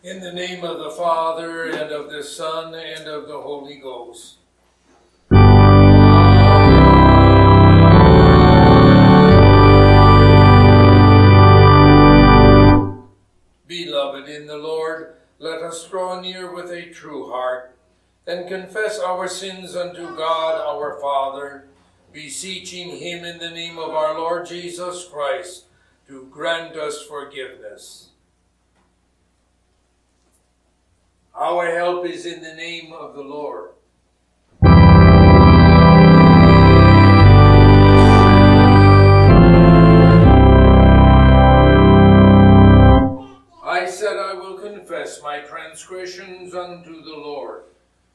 In the name of the Father, and of the Son, and of the Holy Ghost. Beloved in the Lord, let us draw near with a true heart, and confess our sins unto God our Father, beseeching him in the name of our Lord Jesus Christ to grant us forgiveness. Our help is in the name of the Lord. I said, I will confess my transgressions unto the Lord.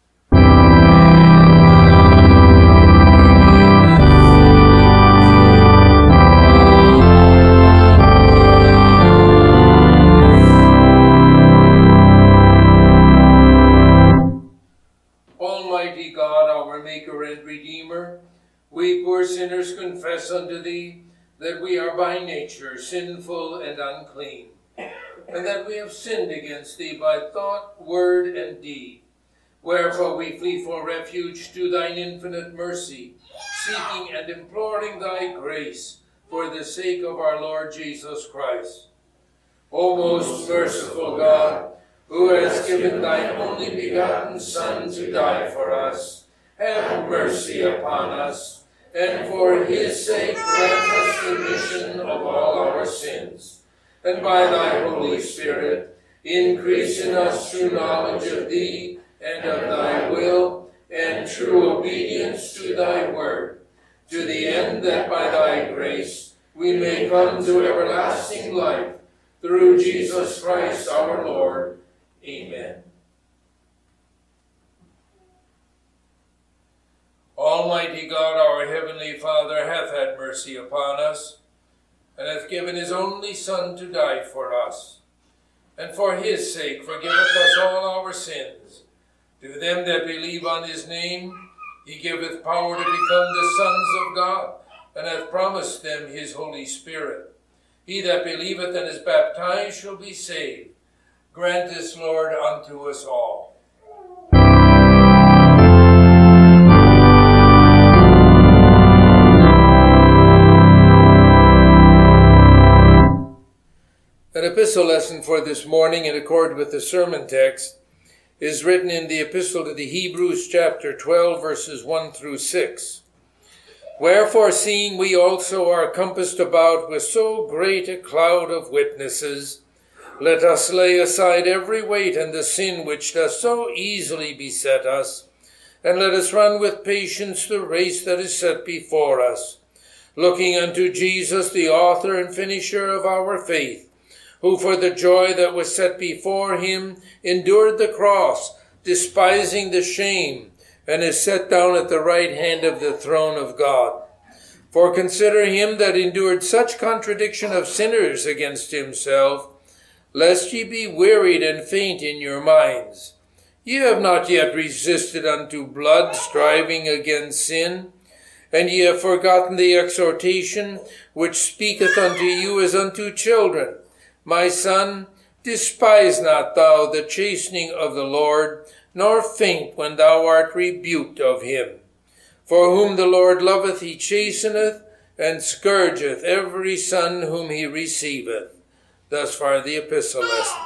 Almighty God, our Maker and Redeemer, we poor sinners confess unto thee that we are by nature sinful and unclean, and that we have sinned against thee by thought, word, and deed. Wherefore we flee for refuge to thine infinite mercy, seeking and imploring thy grace for the sake of our Lord Jesus Christ. O most merciful God, who has given thine only begotten Son to die for us, have mercy upon us, and for his sake grant us remission of all our sins, and by thy Holy Spirit increase in us true knowledge of thee and of thy will, and true obedience to thy word, to the end that by thy grace we may come to everlasting life, through Jesus Christ our Lord. Amen. Almighty God, our heavenly Father, hath had mercy upon us, and hath given his only Son to die for us, and for his sake forgiveth us all our sins. To them that believe on his name, he giveth power to become the sons of God, and hath promised them his Holy Spirit. He that believeth and is baptized shall be saved. Grant this, Lord, unto us all. An epistle lesson for this morning, in accord with the sermon text, is written in the Epistle to the Hebrews, chapter 12, verses 1 through 6. Wherefore, seeing we also are compassed about with so great a cloud of witnesses, let us lay aside every weight and the sin which does so easily beset us, and let us run with patience the race that is set before us, looking unto Jesus, the author and finisher of our faith, who for the joy that was set before him endured the cross, despising the shame, and is set down at the right hand of the throne of God. For consider him that endured such contradiction of sinners against himself, lest ye be wearied and faint in your minds. Ye have not yet resisted unto blood, striving against sin, and ye have forgotten the exhortation which speaketh unto you as unto children. My son, despise not thou the chastening of the Lord, nor faint when thou art rebuked of him. For whom the Lord loveth he chasteneth, and scourgeth every son whom he receiveth. Thus far the epistle lesson.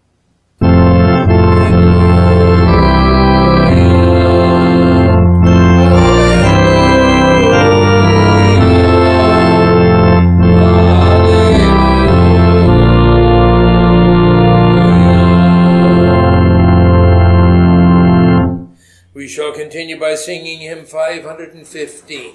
We shall continue by singing hymn 515.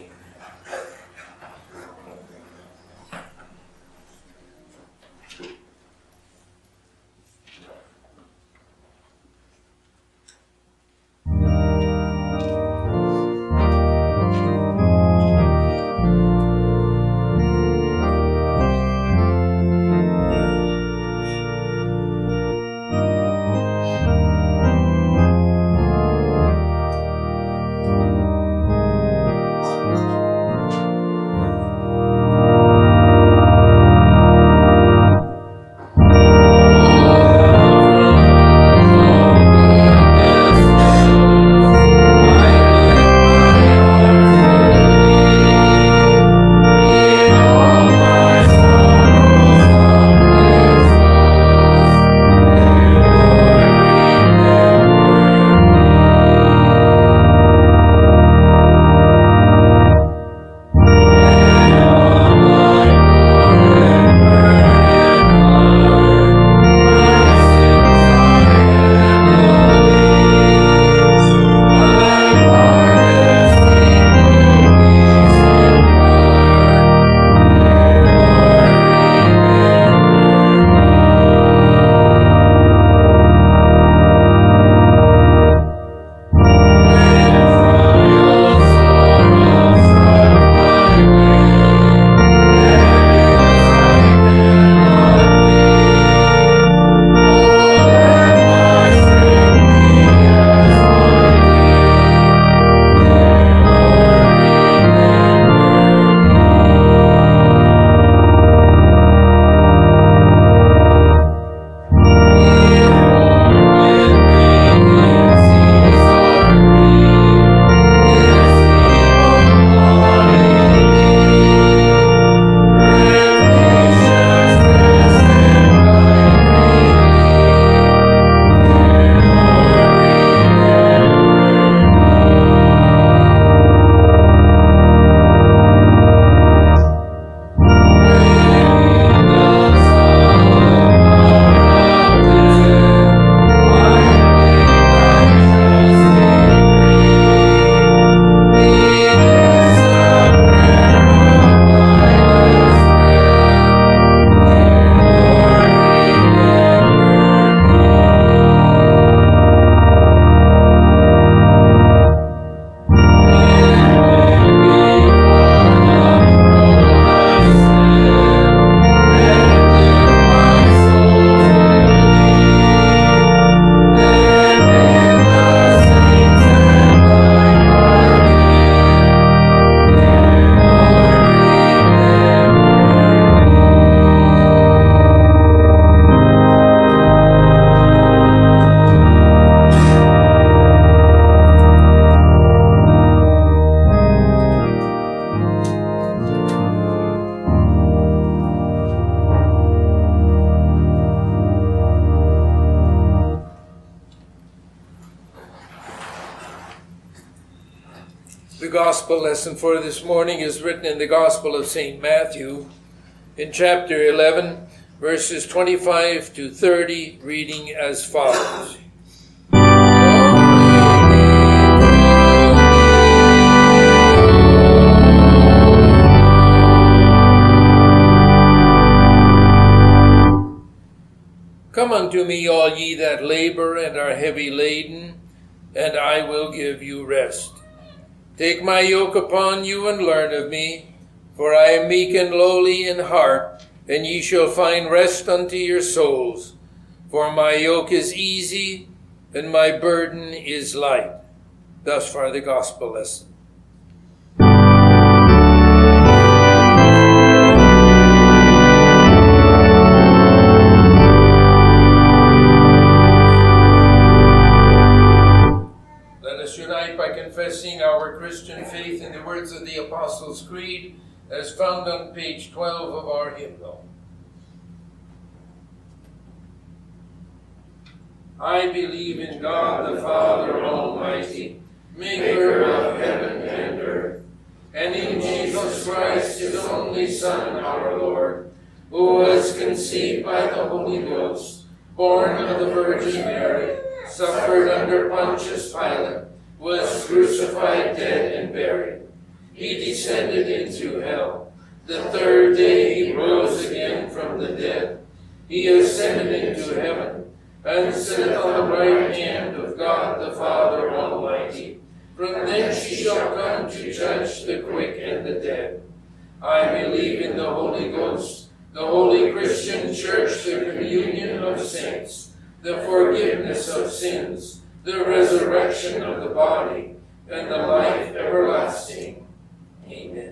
gospel lesson for this morning is written in the Gospel of St. Matthew in chapter 11, verses 25 to 30, reading as follows. Come unto me, all ye that labor and are heavy laden, and I will give you rest. Take my yoke upon you and learn of me, for I am meek and lowly in heart, and ye shall find rest unto your souls. For my yoke is easy, and my burden is light. Thus far the gospel lesson. Unite by confessing our Christian faith in the words of the Apostles' Creed as found on page 12 of our hymnal. I believe in God the Father Almighty, maker of heaven and earth, and in Jesus Christ, his only Son, our Lord, who was conceived by the Holy Ghost, born of the Virgin Mary, suffered under Pontius Pilate, was crucified, dead, and buried. He descended into hell. The third day he rose again from the dead. He ascended into heaven, and sitteth on the right hand of God the Father Almighty. From thence he shall come to judge the quick and the dead. I believe in the Holy Ghost, the holy Christian Church, the communion of saints, the forgiveness of sins, the resurrection of the body, and the life everlasting. Amen.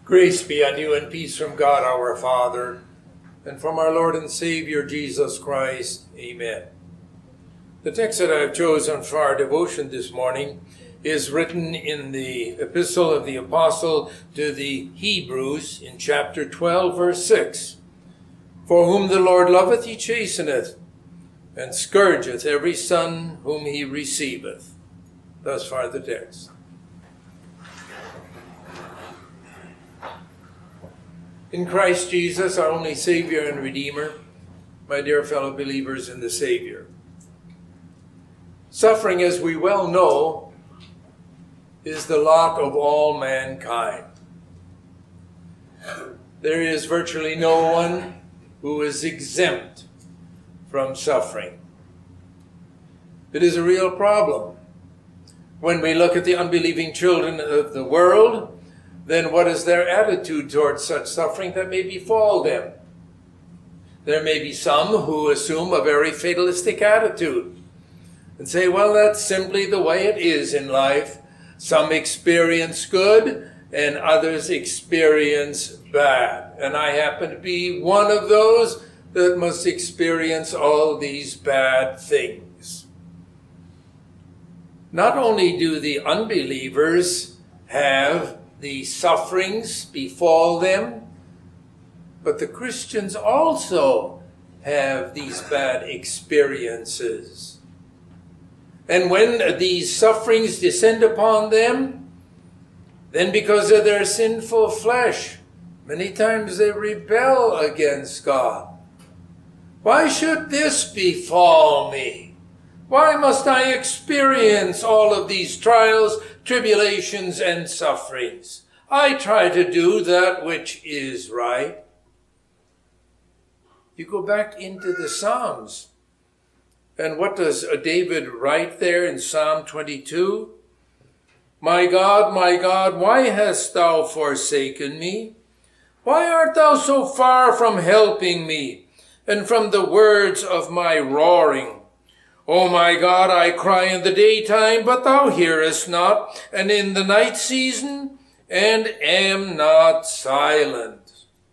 Grace be on you and peace from God our Father and from our Lord and Savior Jesus Christ. Amen. The text that I have chosen for our devotion this morning is written in the epistle of the apostle to the Hebrews in chapter 12, verse 6. For whom the Lord loveth, he chasteneth, and scourgeth every son whom he receiveth. Thus far the text. In Christ Jesus, our only Savior and Redeemer, my dear fellow believers in the Savior. Suffering, as we well know, is the lot of all mankind. There is virtually no one who is exempt from suffering. It is a real problem. When we look at the unbelieving children of the world, then what is their attitude towards such suffering that may befall them? There may be some who assume a very fatalistic attitude and say, well, that's simply the way it is in life. Some experience good and others experience bad. And I happen to be one of those that must experience all these bad things. Not only do the unbelievers have the sufferings befall them, but the Christians also have these bad experiences. And when these sufferings descend upon them, then because of their sinful flesh, many times they rebel against God. Why should this befall me? Why must I experience all of these trials, tribulations, and sufferings? I try to do that which is right. You go back into the Psalms. And what does David write there in Psalm 22? My God, why hast thou forsaken me? Why art thou so far from helping me, and from the words of my roaring? O my God, I cry in the daytime, but thou hearest not, and in the night season, and am not silent.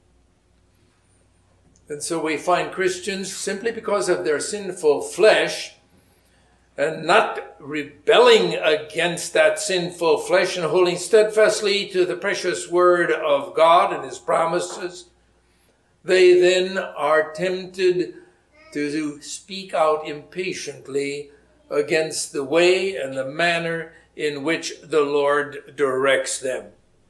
And so we find Christians, simply because of their sinful flesh, and not rebelling against that sinful flesh and holding steadfastly to the precious word of God and his promises, they then are tempted to speak out impatiently against the way and the manner in which the Lord directs them.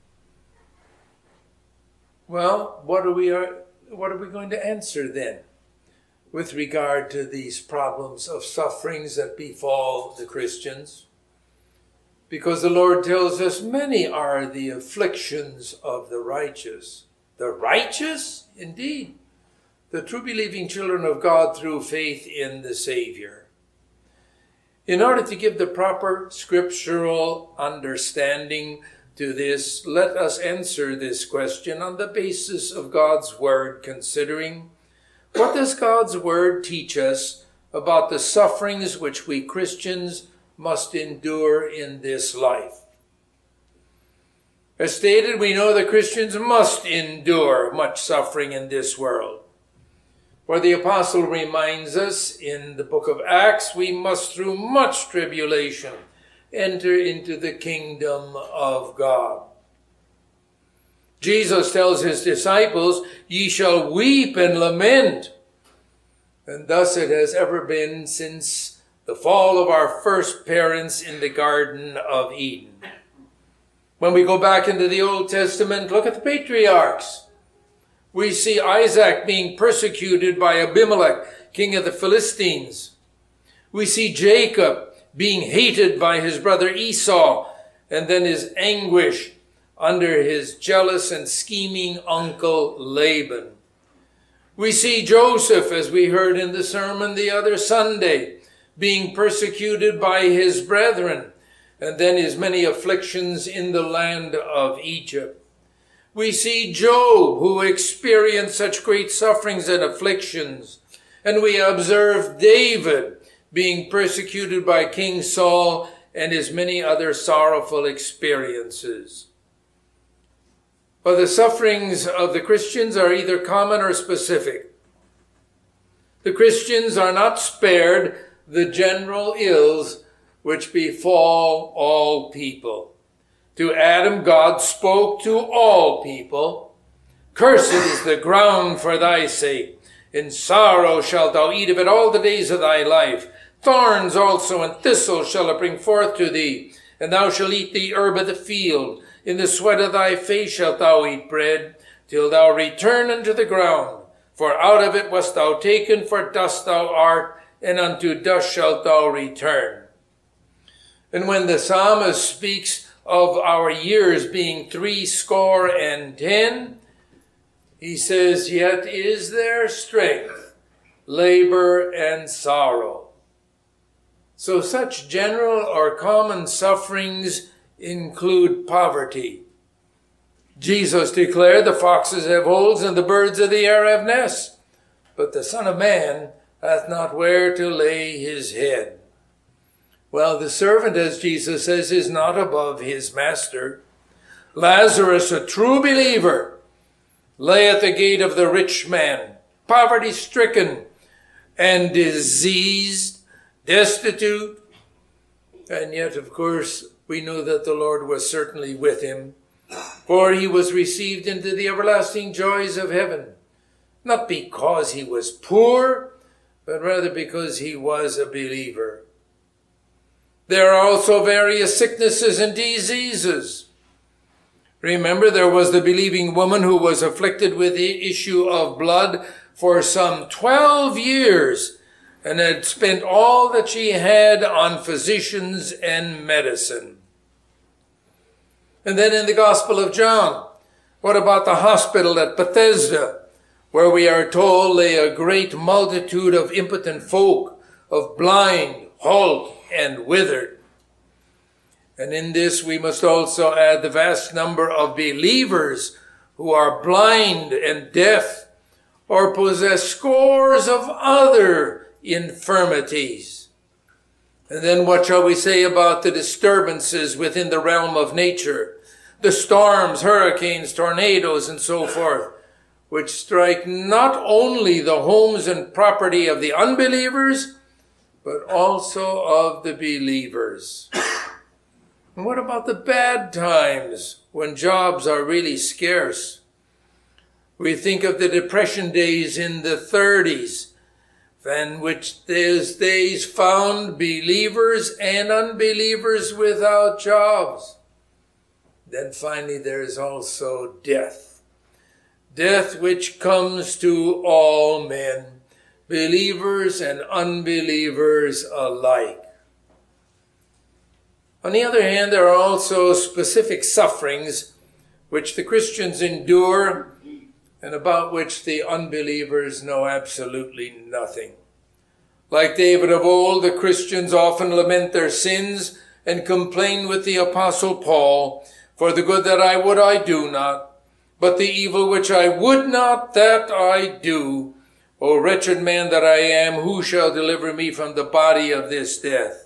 Well, what are we going to answer then with regard to these problems of sufferings that befall the Christians? Because the Lord tells us many are the afflictions of the righteous. The righteous? Indeed. The true believing children of God through faith in the Savior. In order to give the proper scriptural understanding to this, let us answer this question on the basis of God's Word, considering what does God's Word teach us about the sufferings which we Christians must endure in this life. As stated, we know that Christians must endure much suffering in this world. For the apostle reminds us in the book of Acts, we must through much tribulation enter into the kingdom of God. Jesus tells his disciples, ye shall weep and lament. And thus it has ever been since the fall of our first parents in the Garden of Eden. When we go back into the Old Testament, look at the patriarchs. We see Isaac being persecuted by Abimelech, king of the Philistines. We see Jacob being hated by his brother Esau, and then his anguish under his jealous and scheming uncle Laban. We see Joseph, as we heard in the sermon the other Sunday, being persecuted by his brethren, and then his many afflictions in the land of Egypt. We see Job, who experienced such great sufferings and afflictions. And we observe David being persecuted by King Saul and his many other sorrowful experiences. But the sufferings of the Christians are either common or specific. The Christians are not spared the general ills which befall all people. To Adam, God spoke to all people, "Cursed is the ground for thy sake. In sorrow shalt thou eat of it all the days of thy life. Thorns also and thistles shall it bring forth to thee, and thou shalt eat the herb of the field. In the sweat of thy face shalt thou eat bread, till thou return unto the ground. For out of it wast thou taken, for dust thou art, and unto dust shalt thou return." And when the psalmist speaks of our years being 70, he says, "Yet is there strength, labor, and sorrow." So such general or common sufferings include poverty. Jesus declared, "The foxes have holes and the birds of the air have nests, but the Son of Man hath not where to lay his head." Well, the servant, as Jesus says, is not above his master. Lazarus, a true believer, lay at the gate of the rich man, poverty-stricken and diseased, destitute, and yet, of course, we know that the Lord was certainly with him, for he was received into the everlasting joys of heaven, not because he was poor, but rather because he was a believer. There are also various sicknesses and diseases. Remember, there was the believing woman who was afflicted with the issue of blood for some 12 years and had spent all that she had on physicians and medicine. And then in the Gospel of John, what about the hospital at Bethesda, where we are told lay a great multitude of impotent folk, of blind, halt, and withered? And in this we must also add the vast number of believers who are blind and deaf, or possess scores of other infirmities. And then what shall we say about the disturbances within the realm of nature, the storms, hurricanes, tornadoes, and so forth, which strike not only the homes and property of the unbelievers, but also of the believers? And what about the bad times when jobs are really scarce? We think of the Depression days in the 30s, and which those days found believers and unbelievers without jobs. Then finally there is also death. Death which comes to all men, believers and unbelievers alike. On the other hand, there are also specific sufferings which the Christians endure and about which the unbelievers know absolutely nothing. Like David of old, the Christians often lament their sins and complain with the Apostle Paul, "For the good that I would I do not, but the evil which I would not, that I do. O wretched man that I am, who shall deliver me from the body of this death?"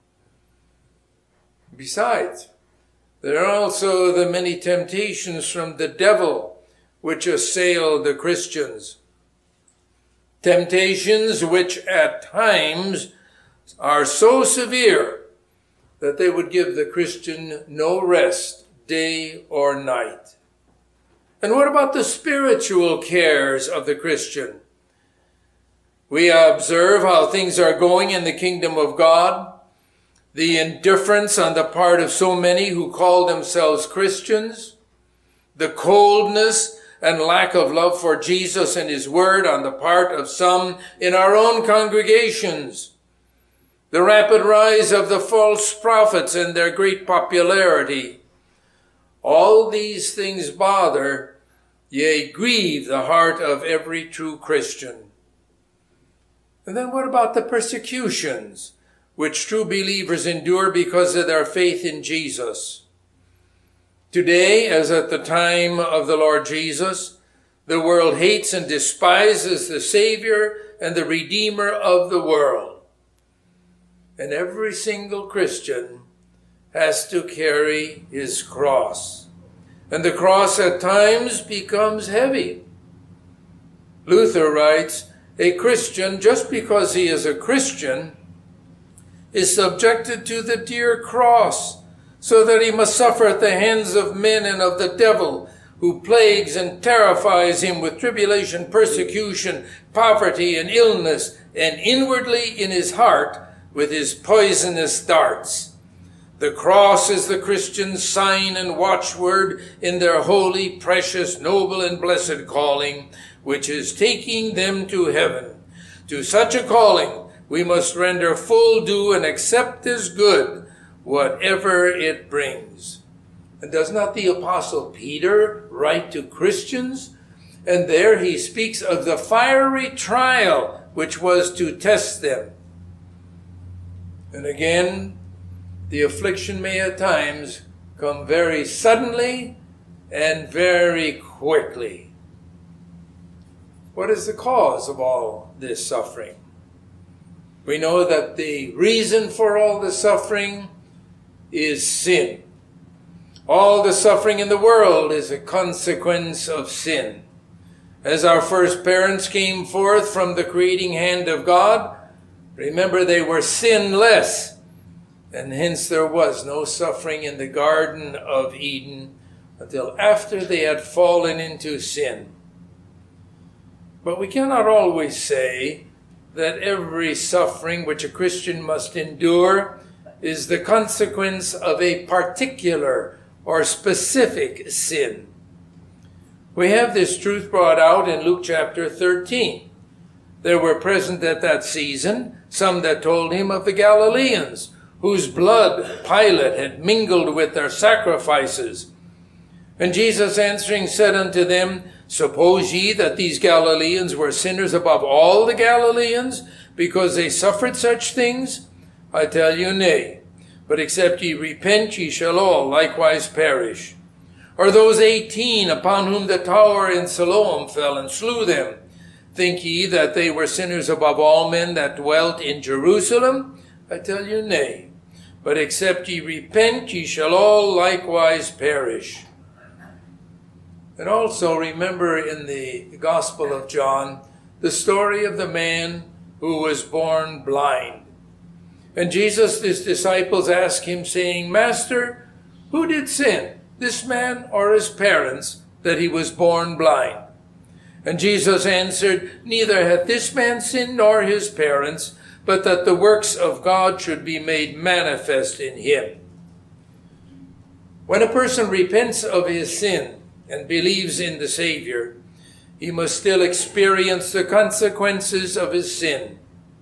Besides, there are also the many temptations from the devil which assail the Christians. Temptations which at times are so severe that they would give the Christian no rest, day or night. And what about the spiritual cares of the Christian? We observe how things are going in the kingdom of God, the indifference on the part of so many who call themselves Christians, the coldness and lack of love for Jesus and his word on the part of some in our own congregations, the rapid rise of the false prophets and their great popularity. All these things bother, yea, grieve the heart of every true Christian. And then what about the persecutions which true believers endure because of their faith in Jesus? Today, as at the time of the Lord Jesus, the world hates and despises the Savior and the Redeemer of the world. And every single Christian has to carry his cross. and the cross at times becomes heavy. Luther writes, a Christian, just because he is a Christian, is subjected to the dear cross, so that he must suffer at the hands of men and of the devil, who plagues and terrifies him with tribulation, persecution, poverty, and illness, and inwardly in his heart with his poisonous darts. The cross is the Christian's sign and watchword in their holy, precious, noble, and blessed calling, which is taking them to heaven. To such a calling we must render full due and accept as good whatever it brings. And does not the Apostle Peter write to Christians? And there he speaks of the fiery trial which was to test them. And again, the affliction may at times come very suddenly and very quickly. What is the cause of all this suffering? We know that the reason for all the suffering is sin. All the suffering in the world is a consequence of sin. As our first parents came forth from the creating hand of God, remember they were sinless, and hence there was no suffering in the Garden of Eden until after they had fallen into sin. But we cannot always say that every suffering which a Christian must endure is the consequence of a particular or specific sin. We have this truth brought out in Luke chapter 13. There were present at that season some that told him of the Galileans, whose blood Pilate had mingled with their sacrifices. And Jesus answering said unto them, Suppose ye that these Galileans were sinners above all the Galileans, because they suffered such things? I tell you, nay. But except ye repent, ye shall all likewise perish. Or those 18 upon whom the tower in Siloam fell and slew them, think ye that they were sinners above all men that dwelt in Jerusalem? I tell you, nay. But except ye repent, ye shall all likewise perish. And also remember in the Gospel of John, the story of the man who was born blind. And Jesus, his disciples asked him, saying, Master, who did sin, this man or his parents, that he was born blind? And Jesus answered, Neither hath this man sinned nor his parents, but that the works of God should be made manifest in him. When a person repents of his sin and believes in the Savior, he must still experience the consequences of his sin.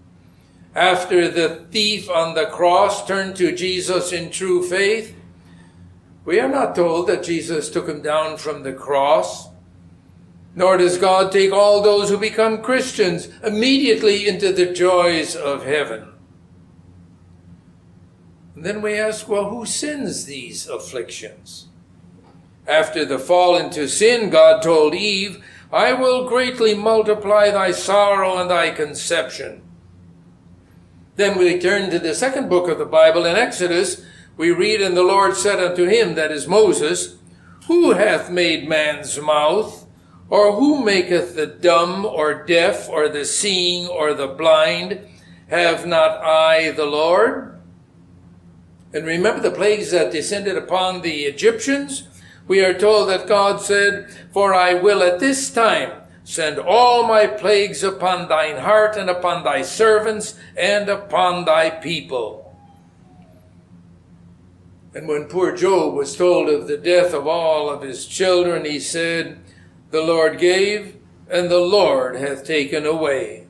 After the thief on the cross turned to Jesus in true faith, we are not told that Jesus took him down from the cross, nor does God take all those who become Christians immediately into the joys of heaven. And then we ask, well, who sends these afflictions? After the fall into sin, God told Eve, I will greatly multiply thy sorrow and thy conception. Then we turn to the second book of the Bible in Exodus. We read, And the Lord said unto him, that is Moses, Who hath made man's mouth? Or who maketh the dumb or deaf or the seeing or the blind? Have not I the Lord? And remember the plagues that descended upon the Egyptians? We are told that God said, For I will at this time send all my plagues upon thine heart and upon thy servants and upon thy people. And when poor Job was told of the death of all of his children, he said, The Lord gave, and the Lord hath taken away.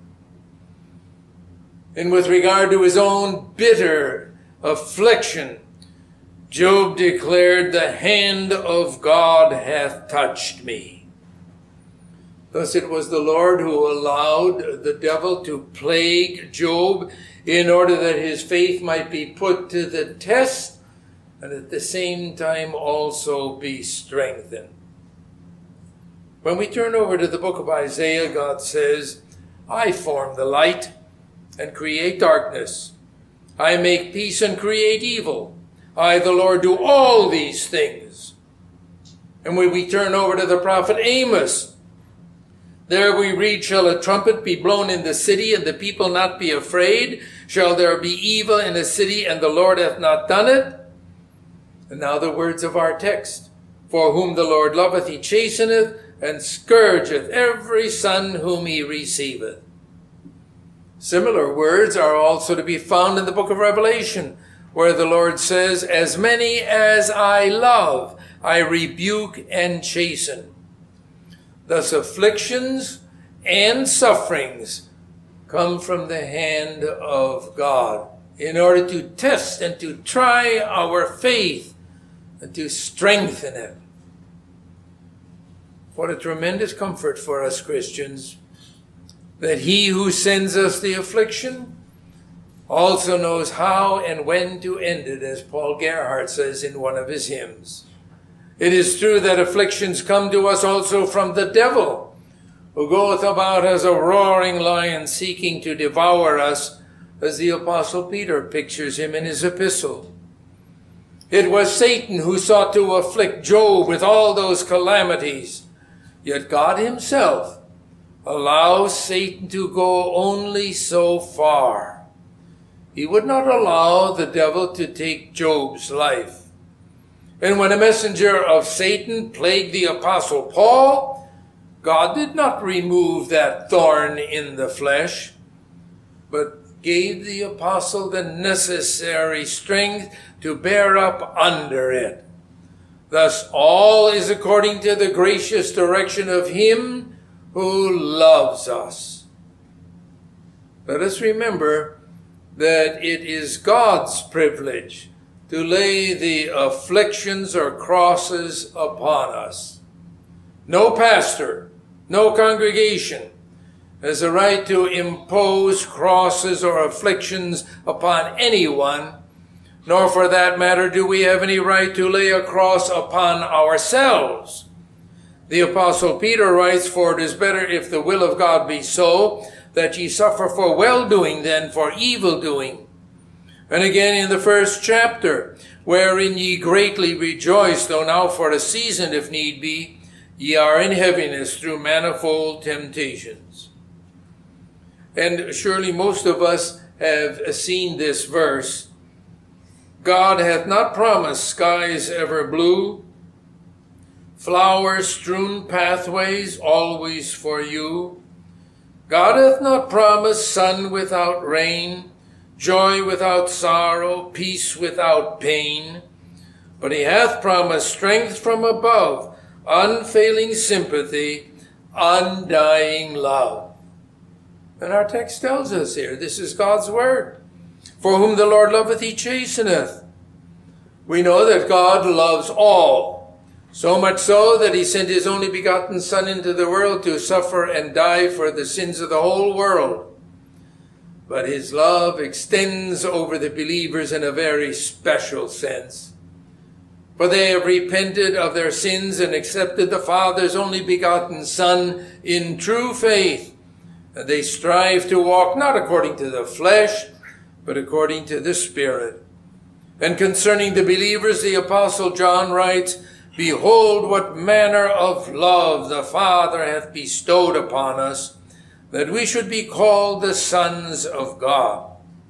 And with regard to his own bitter affliction, Job declared, The hand of God hath touched me. Thus it was the Lord who allowed the devil to plague Job in order that his faith might be put to the test and at the same time also be strengthened. When we turn over to the book of Isaiah, God says, I form the light and create darkness. I make peace and create evil. I, the Lord, do all these things. And when we turn over to the prophet Amos, there we read, shall a trumpet be blown in the city, and the people not be afraid? Shall there be evil in the city, and the Lord hath not done it? And now the words of our text. For whom the Lord loveth, he chasteneth, and scourgeth every son whom he receiveth. Similar words are also to be found in the book of Revelation, where the Lord says, as many as I love, I rebuke and chasten. Thus afflictions and sufferings come from the hand of God in order to test and to try our faith and to strengthen it. What a tremendous comfort for us Christians, that he who sends us the affliction also knows how and when to end it, as Paul Gerhardt says in one of his hymns. It is true that afflictions come to us also from the devil, who goeth about as a roaring lion seeking to devour us, as the Apostle Peter pictures him in his epistle. It was Satan who sought to afflict Job with all those calamities, yet God himself allows Satan to go only so far. He would not allow the devil to take Job's life. And when a messenger of Satan plagued the Apostle Paul, God did not remove that thorn in the flesh, but gave the apostle the necessary strength to bear up under it. Thus all is according to the gracious direction of him who loves us. Let us remember that it is God's privilege to lay the afflictions or crosses upon us. No pastor, no congregation has a right to impose crosses or afflictions upon anyone, nor for that matter do we have any right to lay a cross upon ourselves. The Apostle Peter writes, for it is better if the will of God be so, that ye suffer for well-doing than for evil-doing. And again in the first chapter, wherein ye greatly rejoice, though now for a season, if need be, ye are in heaviness through manifold temptations. And surely most of us have seen this verse. God hath not promised skies ever blue, flower-strewn pathways always for you. God hath not promised sun without rain, joy without sorrow, peace without pain. But he hath promised strength from above, unfailing sympathy, undying love. And our text tells us here, this is God's word. For whom the Lord loveth, he chasteneth. We know that God loves all, so much so that he sent his only begotten Son into the world to suffer and die for the sins of the whole world. But his love extends over the believers in a very special sense. For they have repented of their sins and accepted the Father's only begotten Son in true faith. And they strive to walk not according to the flesh, but according to the Spirit. And concerning the believers, the Apostle John writes, behold, what manner of love the Father hath bestowed upon us, that we should be called the sons of God.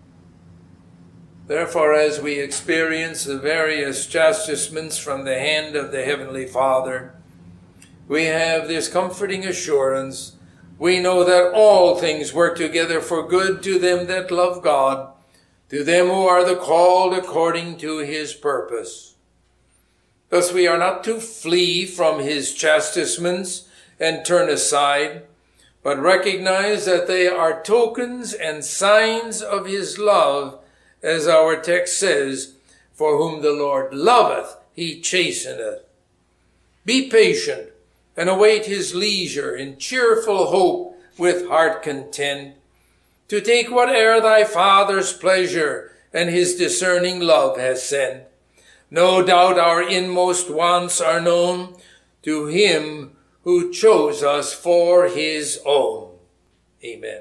Therefore, as we experience the various chastisements from the hand of the Heavenly Father, we have this comforting assurance. We know that all things work together for good to them that love God, to them who are the called according to his purpose. Thus we are not to flee from his chastisements and turn aside, but recognize that they are tokens and signs of his love, as our text says, for whom the Lord loveth, he chasteneth. Be patient and await his leisure in cheerful hope with heart content, to take whate'er thy Father's pleasure and his discerning love has sent. No doubt our inmost wants are known to him who chose us for his own. Amen.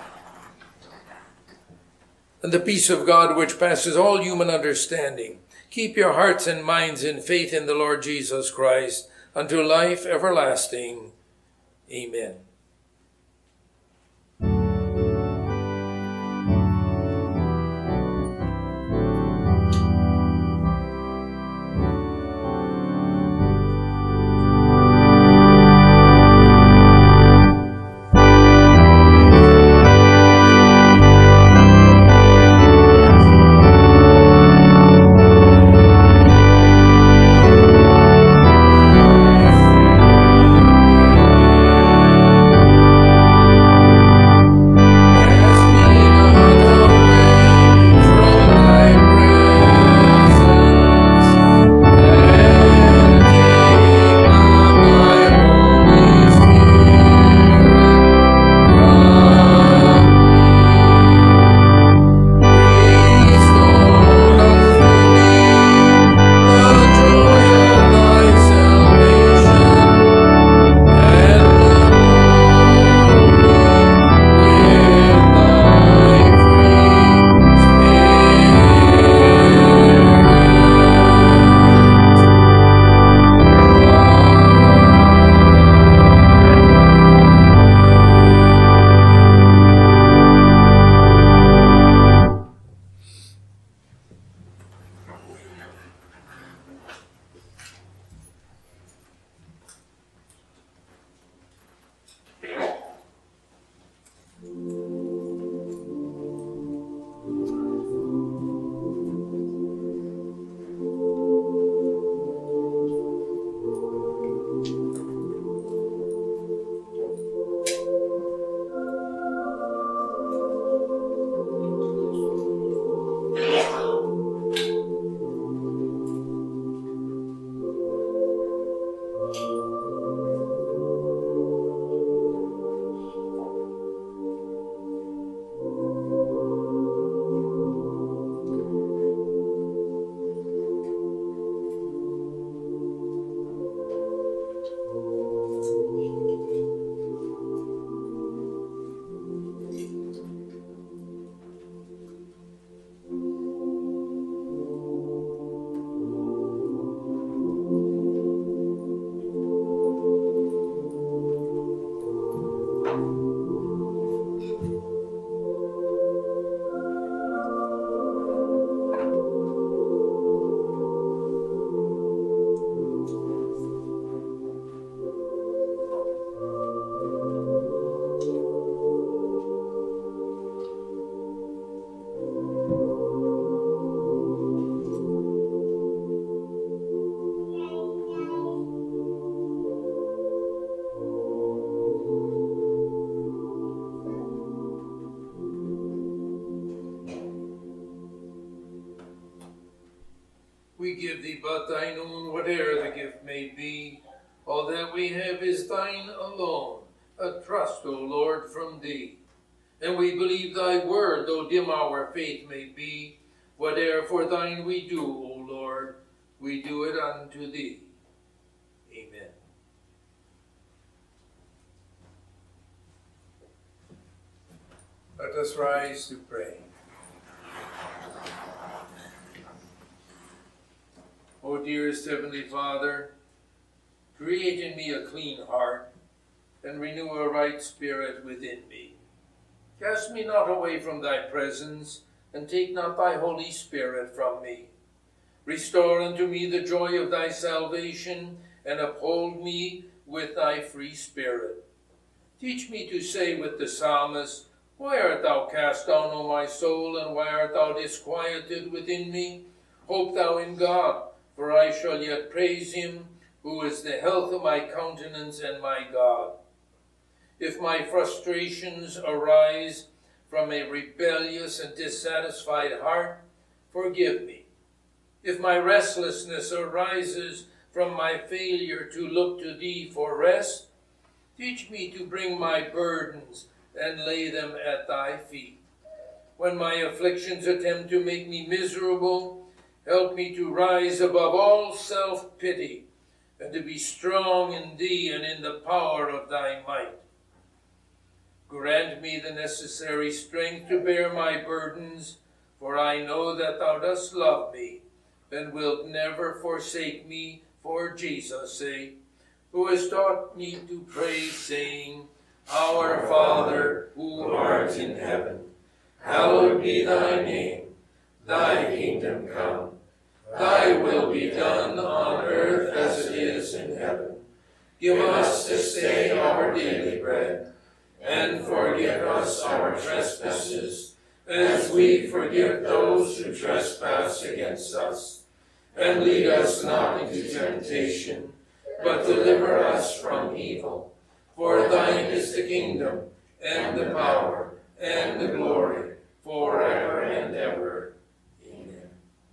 And the peace of God, which passes all human understanding, keep your hearts and minds in faith in the Lord Jesus Christ unto life everlasting. Amen. We give thee but thine own, whate'er the gift may be. All that we have is thine alone, a trust, O Lord, from thee. And we believe thy word, though dim our faith may be. Whate'er for thine we do, O Lord, we do it unto thee. Amen. Let us rise to pray. O dearest Heavenly Father, create in me a clean heart, and renew a right spirit within me. Cast me not away from thy presence, and take not thy Holy Spirit from me. Restore unto me the joy of thy salvation, and uphold me with thy free spirit. Teach me to say with the psalmist, Why art thou cast down, O my soul, and why art thou disquieted within me? Hope thou in God, for I shall yet praise him, who is the health of my countenance and my God. If my frustrations arise from a rebellious and dissatisfied heart, forgive me. If my restlessness arises from my failure to look to thee for rest, teach me to bring my burdens and lay them at thy feet. When my afflictions attempt to make me miserable, help me to rise above all self-pity and to be strong in thee and in the power of thy might. Grant me the necessary strength to bear my burdens, for I know that thou dost love me and wilt never forsake me for Jesus' sake, who has taught me to pray, saying, Our Father, who art in heaven, hallowed be thy name. Thy kingdom come. Thy will be done on earth as it is in heaven. Give us this day our daily bread, and forgive us our trespasses, as we forgive those who trespass against us. And lead us not into temptation, but deliver us from evil. For thine is the kingdom, and the power, and the glory, forever and ever. Amen.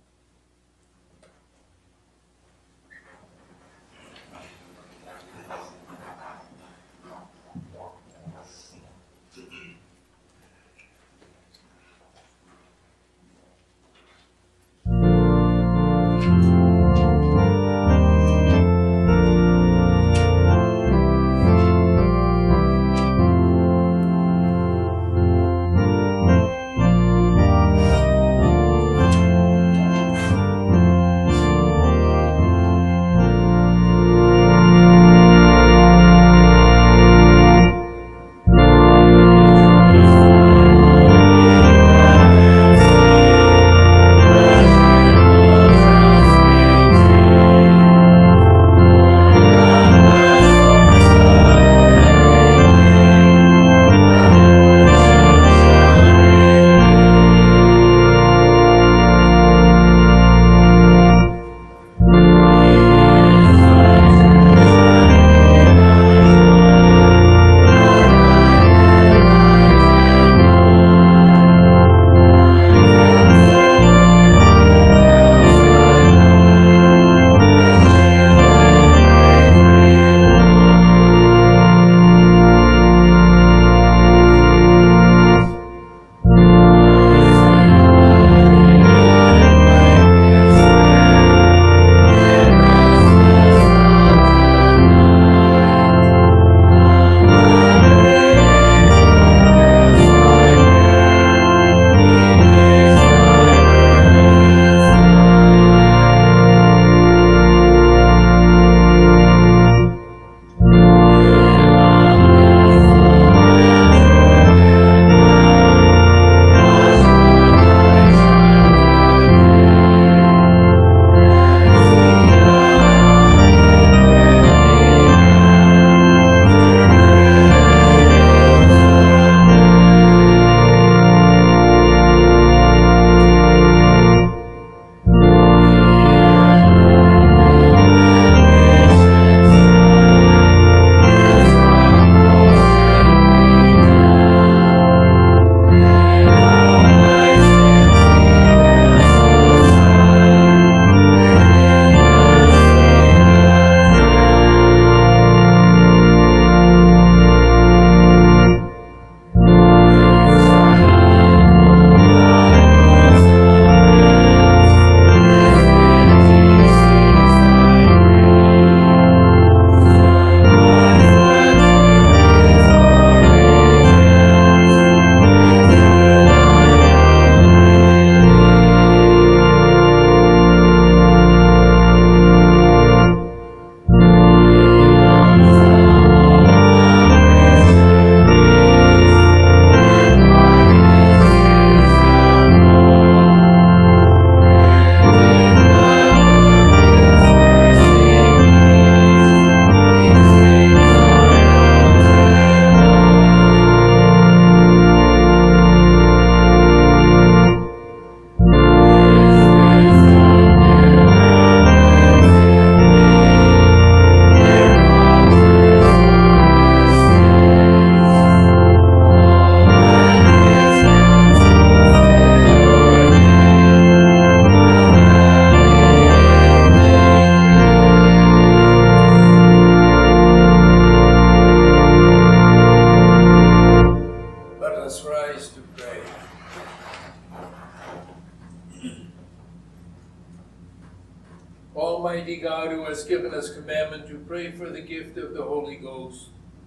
Almighty God, who has given us commandment to pray for the gift of the Holy Ghost,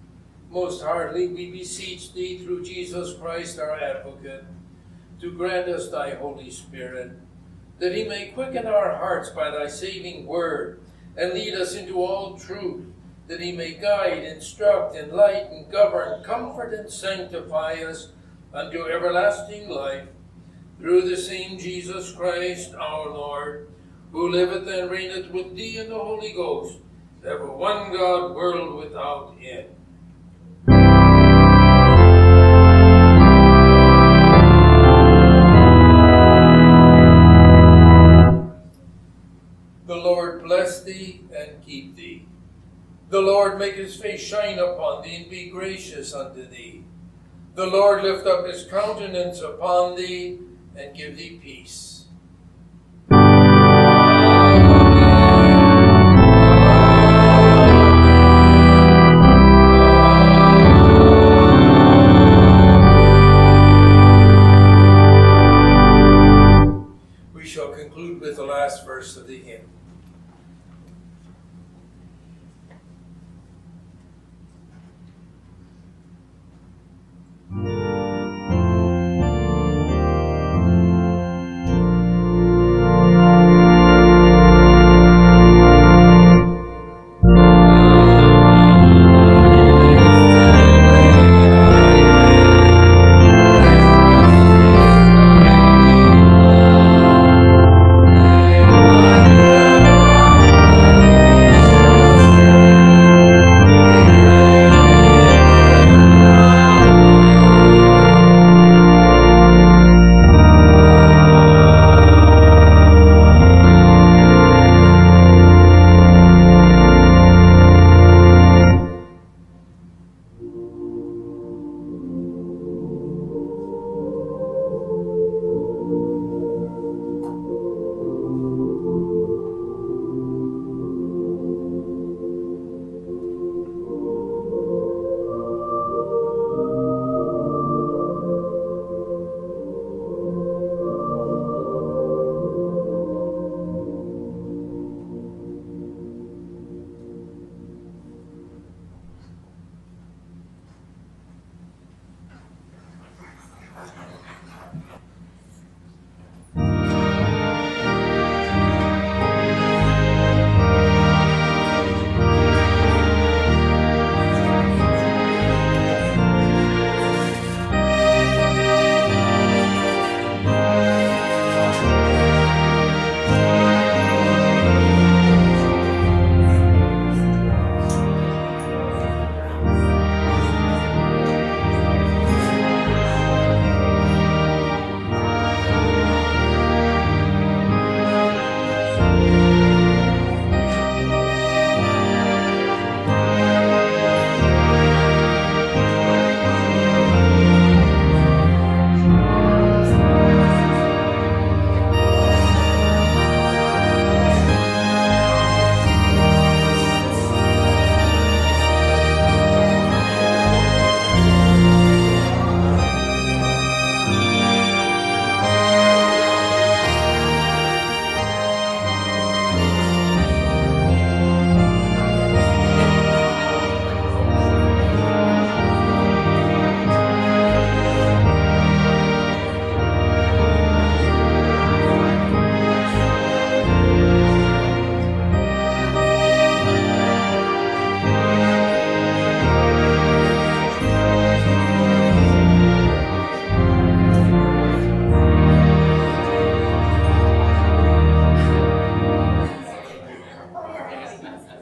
most heartily we beseech thee through Jesus Christ our advocate, to grant us thy Holy Spirit, that he may quicken our hearts by thy saving word, and lead us into all truth, that he may guide, instruct, enlighten, govern, comfort, and sanctify us unto everlasting life, through the same Jesus Christ our Lord, who liveth and reigneth with thee in the Holy Ghost, ever one God, world without end. The Lord bless thee and keep thee. The Lord make his face shine upon thee and be gracious unto thee. The Lord lift up his countenance upon thee and give thee peace. We shall conclude with the last verse of the hymn.